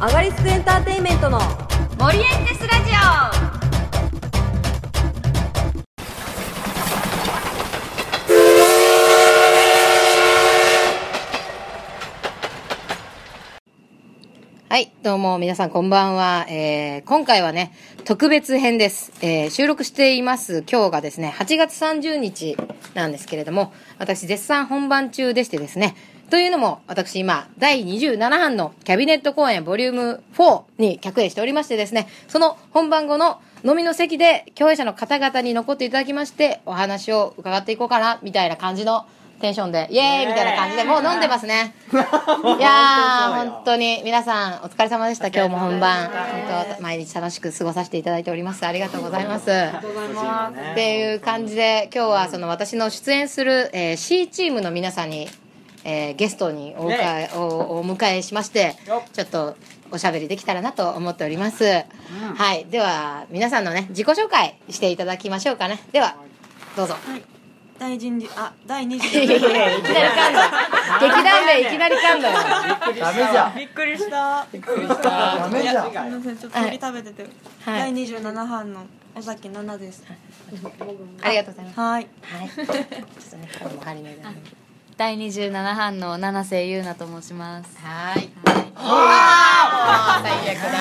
アガリスクエンターテインメントの森エンテスラジはい、どうも皆さんこんばんは。今回はね、特別編です。収録しています今日がですね、8月30日なんですけれども、私絶賛本番中でしてですね、というのも私今、第27版のキャビネット公演ボリューム4に客演しておりましてですね、その本番後の飲みの席で共演者の方々に残っていただきまして、お話を伺っていこうかな、みたいな感じのテンションでイエーイみたいな感じでもう飲んでますね。いやー本当に皆さんお疲れ様でした。今日も本番本当毎日楽しく過ごさせていただいております。ありがとうございます。っていう感じで今日はその私の出演する、C チームの皆さんに、ゲストにお迎えしまして、ちょっとおしゃべりできたらなと思っております。はい、では皆さんのね自己紹介していただきましょうかね。ではどうぞ。 第20 いきなり噛んだ。劇団名いきなり噛んだよ。 ダメじゃん。びっくりした。 ダメじゃん。すみません、ちょっと鳥食べてて、 はい、 第27版の尾崎奈々です。 ありがとうございます。 はい。 はい。ちょっとね、これも張り目で。 第27版の七瀬優奈と申します。 はい。ああ、最悪だ。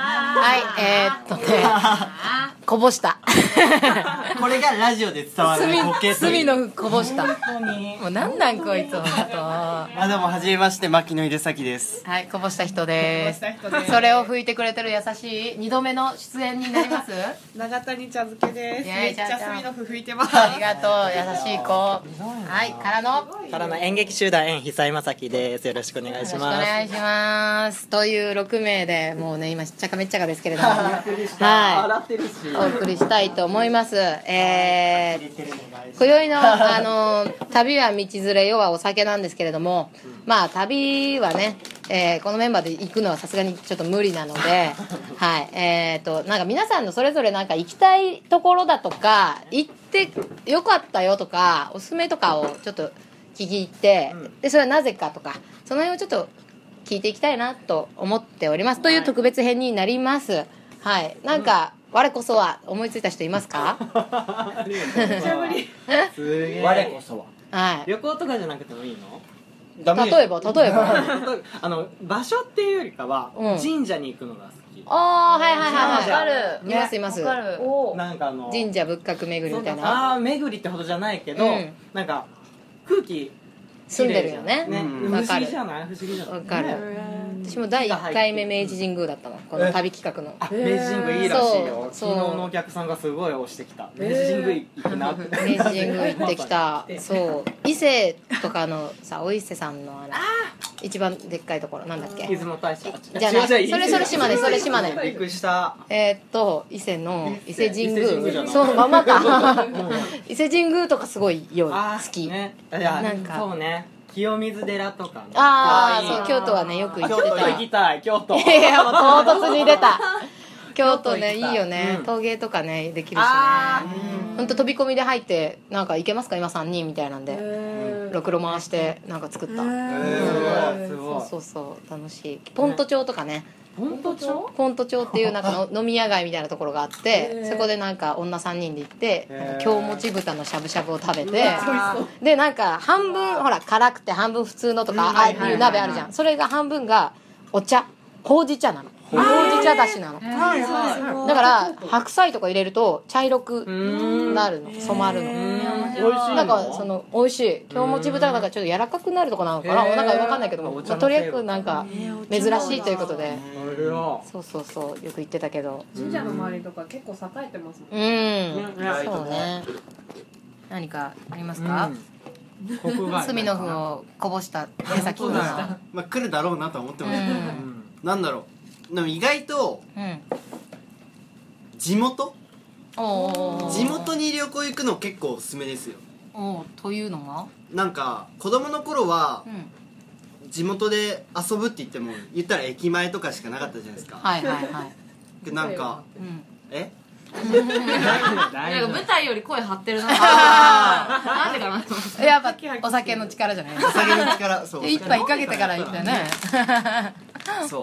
はい、こぼした。 これがラジオで伝わるボケという。 隅のこぼした。もうなんなんこいつ本当。 どうもはじめまして牧野秀崎です。 はい、こぼした人です。それを拭いてくれてる優しい2度目の出演になります。 長谷茶漬けです。めっちゃ隅の拭いてます。 ありがとう優しい子。はい、からの演劇集団演久井正樹です。よろしくお願いします。 よろしくお願いします。という6名でもうね今しっちゃかめっちゃかですけれども、はい、お送りしたいと思います。今宵の旅は道連れ世はお酒なんですけれども、まあ旅はね、このメンバーで行くのはさすがにちょっと無理なので、はい、なんか皆さんのそれぞれなんか行きたいところだとか行ってよかったよとかおすすめとかをちょっと聞いて、でそれはなぜかとかその辺をちょっと聞いていきたいなと思っております、という特別編になります。はい、なんか、我こそは思いついた人いますか？ 我こそは。 はい。 旅行とかじゃなくてもいいの？ 例えば場所っていうよりかは、 うん神社に行くのが好き。 ああ、はいはいはいわかる。 いますいます。 なんか神社仏閣巡りみたいな。 ああ巡りってほどじゃないけど、 うんなんか空気住んでるよね。 不思わかる議じゃない？不思議じゃない？ わかる。私も第1回目明治神宮だったの、この旅企画の。 明治神宮いいらしいよ。 そう昨日のお客さんがすごい押してきた。明治神宮行くなって。 明治神宮行ってきた。そう伊勢とかのさ、お伊勢さんの一番でっかいところなんだっけ？ 出雲大社じゃない、それ島根、それ島根。 びっくりした。 伊勢の伊勢神伊勢神宮じゃな宮、 いそうままか。伊勢神宮とかすごい良い、好き。 ね、いやなんかそうね、清水寺とかね。 ああ、そう京都はねよく行って京都行た。 きたい。京都。 いやもう唐突に出た。京都ねいいよね、陶芸とかねできるしね。ほんと飛び込みで入ってなんか行けますか今3人みたいなんで、ろくろ回してなんか作った。 すごい。 そう楽しい。ポント町とかね。 ポント町？ ポント町っていうなんかの飲み屋街みたいなところがあって、そこでなんか女3人で行って京もち豚のしゃぶしゃぶを食べて、でなんか半分ほら辛くて半分普通のとかああいう鍋あるじゃん。それが半分がお茶、ほうじ茶なの。ほうじ茶だしなの。だから白菜とか入れると茶色くなるの、染まるの。なんかその美味しい京もち豚がなんかちょっと柔らかくなるとかなのかな、なんか分かんないけども、とりあえずなんか珍しいということで、そうよく行ってたけど、 神社の周りとか結構栄えてますもん。 そうね。何かありますか？隅の符をこぼした手先そうだよ、まあ、来るだろうなとは思ってましたけど、なんだろう、でも意外と地元に旅行行くの結構おすすめですよ。 というのはなんか子供の頃は地元で遊ぶって言っても言ったら駅前とかしかなかったじゃないですか。 はいはいはい。 なんかなんか舞台より声張ってるな。なんでかなと思って。 やっぱお酒の力じゃない。 お酒の力、そう。 一杯かけてから行ったね。 そ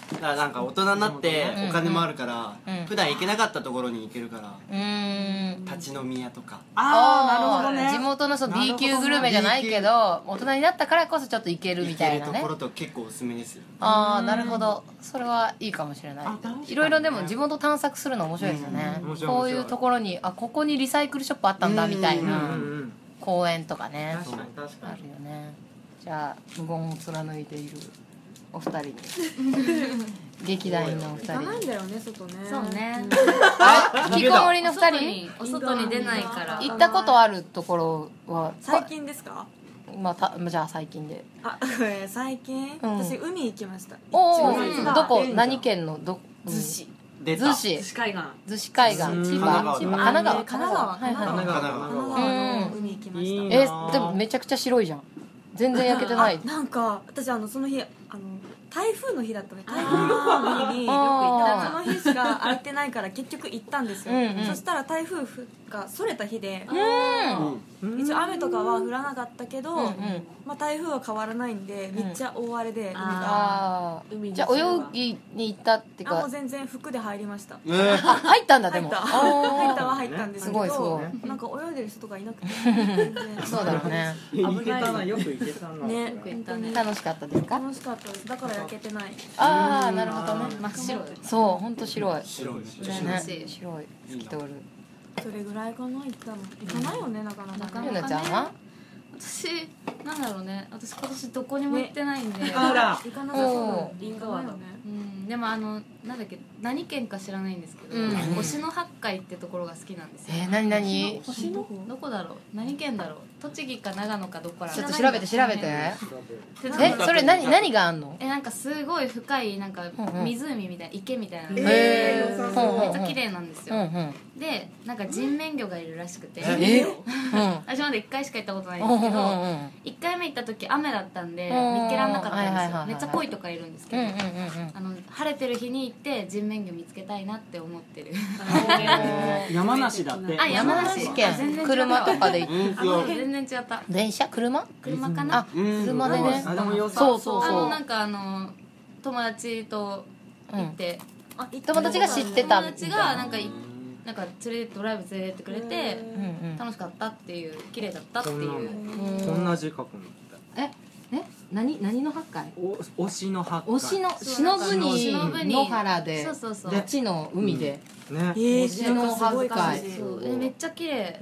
だからなんか大人になってお金もあるからうん普段行けなかったところに行けるから立立ち飲み屋とかああなるほどね地元のB 級グルメじゃないけど大人になったからこそちょっと行けるみ行たいなねけるところと結構おすすめですよ。 ああなるほどそれはいいかもしれないいろいろでも地元探索するの面白いですよね面白いこういうところにここにリサイクルショップあったんだみたいうんうなん公園とかね確かに確かあにるよねじゃあ無言を貫いているお二人に劇団員のお二人に行かないんだよね外ねそうね引きこもりの二人お外に出ないから行ったことあるところは最近ですか？ じゃあ最近で最近、 うん私海行きましたおお一番どこ何県のど逗子出た逗子市海岸逗子海岸千葉神奈川神奈川はいはい神奈川神奈川の海行きましたいいなでもめちゃくちゃ白いじゃん全然焼けてないなんか私その日台風の日だったね台風予報の日によく行あーったその日しか空いてないから結局行ったんですよ、 うんうんそしたら台風がそれた日でうん一応雨とかは降らなかったけど、 うんうんまあ、台風は変わらないんでめっちゃ大荒れで海が、 あ海にあじゃあ泳ぎに行ったっていうかもう全然服で入りました入ったんだでも入ったあー入ったは入ったんですけど、 すごいすごなんか泳いでる人とかいなくて全然そうだろうねいけたなよくいけたなねく行ったね楽しかったですか楽しかったですだから焼けてないああなるほどね真っ白そう本当白い白いねしい白い透き通るそれぐらいかな行ったの行かないよねなかなかねゆなちゃんは私なんだろうね私今年どこにも行ってないんで、 あら行かなさそうだねおー行かないよねでもなんだっけ何県か知らないんですけど、 うん忍野八海ってところが好きなんですよ、 何何どこだろう何県だろう栃木か長野かどこからちょっと調べて調べてそれ何があんのなんかすごい深いなんかうんうん湖みたいな池みたいなのへーめっちゃ綺麗なんですよ、 うんうんでなんか人面魚がいるらしくてうん私まだ1回しか行ったことないんうんですけどうん 1回目行った時雨だったんでうん見つけられなかったんですはいはいはいはいよめっちゃ鯉とかいるんですけどうんうんうん晴れてる日に行って人面魚見つけたいなって思ってる山梨だって山山梨県車とかで行っ全然違った電車車車かな車でねあでも良さそうそうそうなんか友達と行って友達が知ってた友達がなんかドライブ連れてってくれてうんうん楽しかったっていう綺麗だったっていうこんな字書くの何の八海推しの八海推しの忍ぶに野原でそうそうそうどっちの海でね推しの八海そうめっちゃ綺麗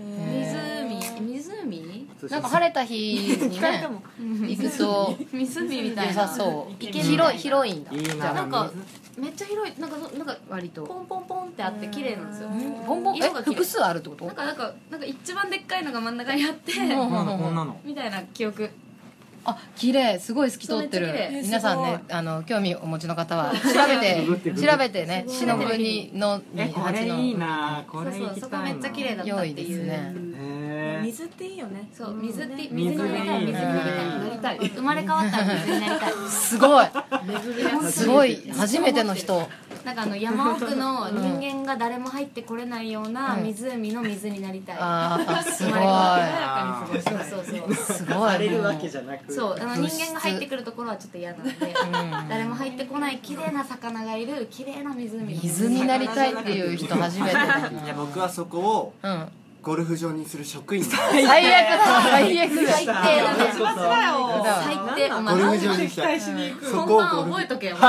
湖なんか晴れた日にね行くと湖みたい良なさそう池広いんだいいなじゃあなんかめっちゃ広いなんか割とポンポンポンってあって綺麗なんですよポンポン色が綺麗複数あるってことなんか一番でっかいのが真ん中にあってうんこんなのみたいな記憶あ綺麗すごい透き通ってるそうめっちゃ綺麗皆さんね興味お持ちの方は調べてね忍ぶにのこれいいなこれ行きそこたいなめっちゃ綺麗だったって良いですいうねへー水っていいよねそう水になりたい水水になりたい生まれ変わったら水になりたいすごいすごい初めての人なんか山奥の人間が誰も入ってこれないような湖の水になりたいああすごい生まれ変わったら穏やかに過ごすそうそうそうすごい荒れるわけじゃなくそう人間が入ってくるところはちょっと嫌なので誰も入ってこない綺麗な魚がいる綺麗な湖水になりたいっていう人初めてだないや僕はそこをうんゴルフ場にする職員だ最悪だ最悪だ最低だね最低お前ゴルフ場にしたいそ本こを番覚えとけよ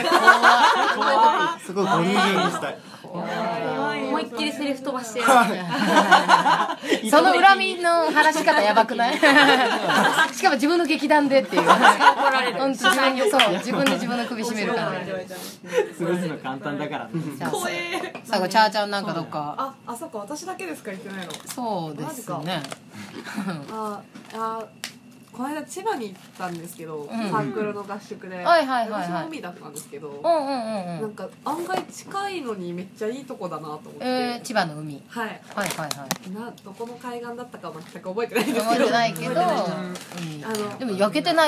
そこをゴルフ場にしたい思いっきりセリフ飛ばしてやるその恨みの晴らし方やばくないしかも自分の劇団でっていう怒られる本当自分で自分の首絞めるからね潰すの簡単だからねじゃあ最後チャーちゃんなんかどっかあそっか私だけですか行ってないのそうですねこの間千葉に行ったんですけど、 んサークルの合宿で、 はいはいはいはい私も海だったんですけど、 うんうんうんうんなんか案外近いのにめっちゃいいとこだなと思って、 千葉の海はいはいはいはいどこの海岸だったか全く覚えてないんですけど覚えてないけど覚えてないでも焼けてないよね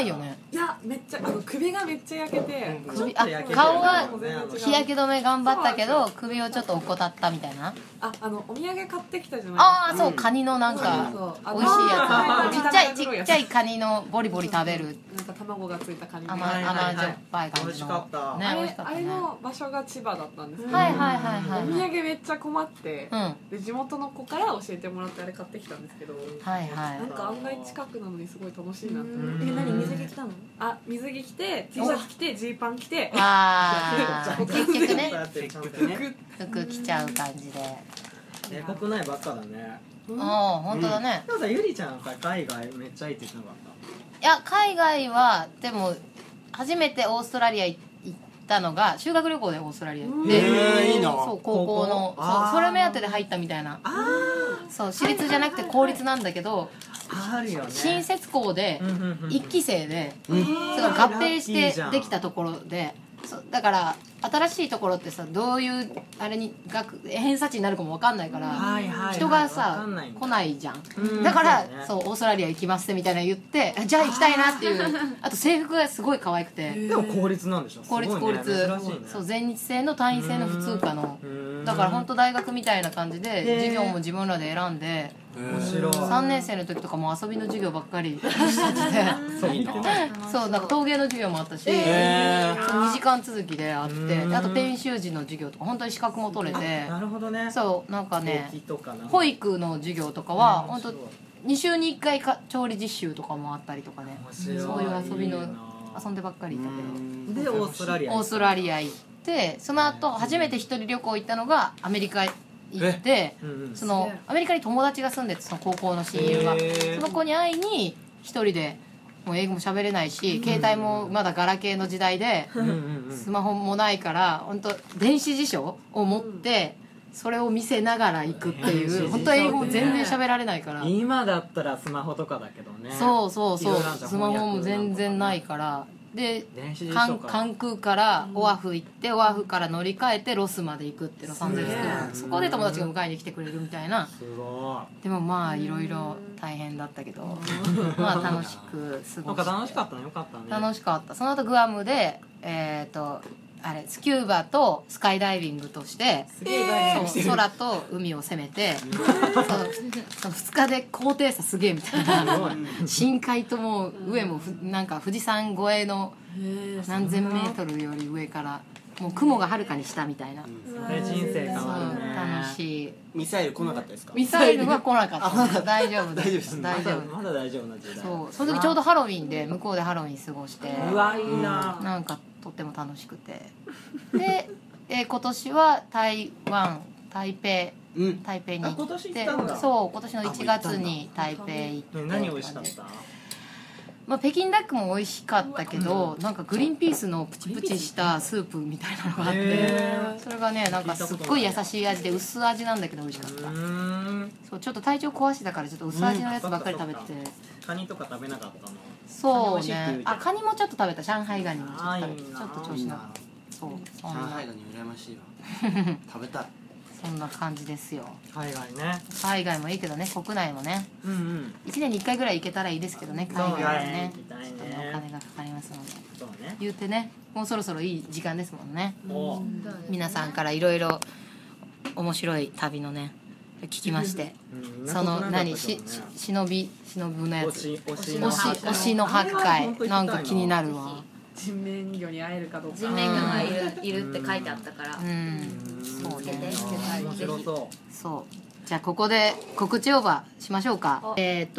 いやめっちゃ首がめっちゃ焼けて、 首顔は日焼け止め頑張ったけど首をちょっと怠ったみたいな。 お土産買ってきたじゃないですか。 ああそうカニのなんか美味しいやつ、ちっちゃいカニのボリボリ食べるなんか卵がついたカニで、 甘じょっぱい感じの。 美味しかったね、美味しかったね。 あれの場所が千葉だったんですけど、 はいはいはいはいお土産めっちゃ困って、 うんで地元の子から教えてもらってあれ買ってきたんですけど、 はいはいなんか案外近くなのにすごい楽しいなって思って。 何水着着たの？ 水着着て T シャツ着てジーパン着て、 ああ結局ね結局ね服着ちゃう感じで。 国内ばっかだね。 ああ本当だね。 でもさゆりちゃんさ海外めっちゃいいって言ってなかっいや海外はでも初めてオーストラリア行ったのが修学旅行でオーストラリア行って、 いいな。 そう高校のそうそれ目当てで入ったみたいな。そう私立じゃなくて公立なんだけど、 た。あるよね。 新設校で1期生で、 うんその合併しいいじゃんてできたところで、そうだから新しいところってさどういうあれに偏差値になるかも分かんないから、 はいはいはい人がわさかんないんだ来ないじゃん、 うんだからそうねそうオーストラリア行きますってみたいな言ってじゃあ行きたいなっていうあと制服がすごい可愛くてでも公立なんでしょ。 公立すごいね公立、 珍しいね。 そう全日制の単位制の普通科のうんだから本当大学みたいな感じでへー授業も自分らで選んで面白い。 3年生の時とかも遊びの授業ばっかりしてていいな。 そうなんか陶芸の授業もあったし、 へーそう2時間続きであってうんあとペン習字の授業とか本当に資格も取れてなるほどね。 そうなんかね陶器とかなんか保育の授業とかは本当面 2週に1回調理実習とかもあったりとかね白いそういう遊びのいいな遊んでばっかりいたけどでオーストラリアオーストラリア行ってその後初めて一人旅行行ったのがアメリカ行ってうんうんそのアメリカに友達が住んでてその高校の親友がへーその子に会いに一人でもう英語も喋れないし携帯もまだガラケーの時代でうんうんうんスマホもないから本当電子辞書を持ってそれを見せながら行くっていう本当英語全然喋られないから今だったらスマホとかだけどね。 そうそうそういろいろあるじゃんスマホも全然ないからで電子辞書か関空からオアフ行ってオアフから乗り換えてロスまで行くってロサンゼルスとそこで友達が迎えに来てくれるみたいなすごでもまあいろいろ大変だったけどまあ楽しく過い。なんごしか楽しかったね。よかったね。 楽しかったその後グアムであれスキューバとスカイダイビングとしてそう空と海を攻めてそう2日で高低差すげえみたいな深海とも上もなんか富士山越えの何千メートルより上からもう雲がはるかに下みたいな、 それ人生変わるね。 楽しいミサイル来なかったですか？ ミサイルは来なかった大丈夫大丈夫です大丈夫まだ大丈夫な時代。 そうその時ちょうどハロウィンで向こうでハロウィン過ごしてうわいいな。 なんかとっても楽しくてで、今年は台北に行あ今年って行ったんだそう今年の1月に台北行ってね何美味しかった？ まあ、北京ダックも美味しかったけどなんかグリーンピースのプチプチしたスープみたいなのがあってへそれがねなんかすっごい優しい味で薄味なんだけど美味しかったそうちょっと体調壊してたからちょっと薄味のやつばっかり食べてカニとか食べなかったの？ そうカニ美味しいって言うねじゃんカニもちょっと食べた上海ガニもちょっと食べあーいいなたちょっと調子なかったそうそん上な海ガニ羨ましいわ。食べたい。 そんな感じですよ海外ね。 海外もいいけどね国内もねうんうん。 1年に1回ぐらい行けたらいいですけどね海外はね行きたいちょっとねねお金がかかりますのでそうね。 言うてねもうそろそろいい時間ですもんねお皆さんからいろいろ面白い旅のね聞きましてその何忍ぶのやつ推しの8回なんか気になるわ人面魚に会えるかどうか。 人面魚がいるって書いてあったからうんそうね面白そう。 そうじゃあここで告知オーバーしましょうか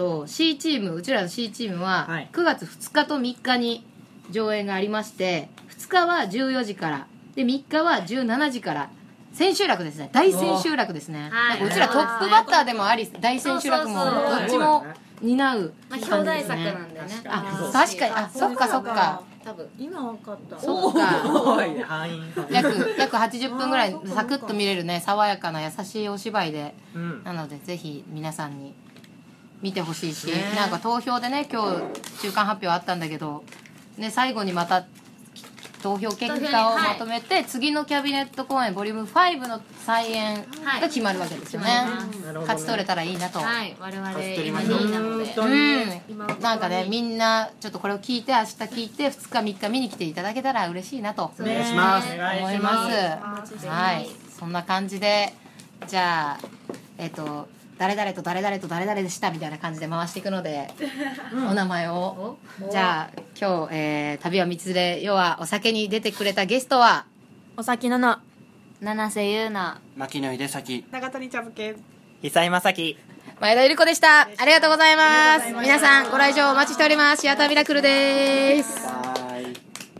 C チームうちらの C チームははい 9月2日と3日に上演がありまして2日は14時からで3日は17時から千秋楽ですね大千秋楽ですねはいなんかうちらトップバッターでもあり大千秋楽もそうそうそうどっちも担うまあ感じです表題作なねんでねあ確かにあそっかそっか多分今わかったそっかおい範囲。 約80分ぐらいサクッと見れるね爽やかな優しいお芝居でうん。 なのでぜひ皆さんに見てほしいし、 ねなんか投票でね今日中間発表あったんだけど、ね、最後にまた投票結果をまとめて、次のキャビネット公演ボリューム5の再演が決まるわけですよね、勝ち取れたらいいなと、 はい我々 勝ち取り今ましょう 2位なのでなんかねみんなちょっとこれを聞いて明日聞いて2日3日見に来ていただけたら嬉しいなとお願いします。 思いますはいそんな感じでじゃあ誰々と誰々と誰々でしたみたいな感じで回していくので、お名前をじゃあ今日、旅は道連れ要はお酒に出てくれたゲストはおさきなな七瀬優奈牧野秀崎、 長谷茶漬け。 久井正樹。 前田ゆり子でした。ありがとうございます。皆さんご来場お待ちしております。シアターミラクルです。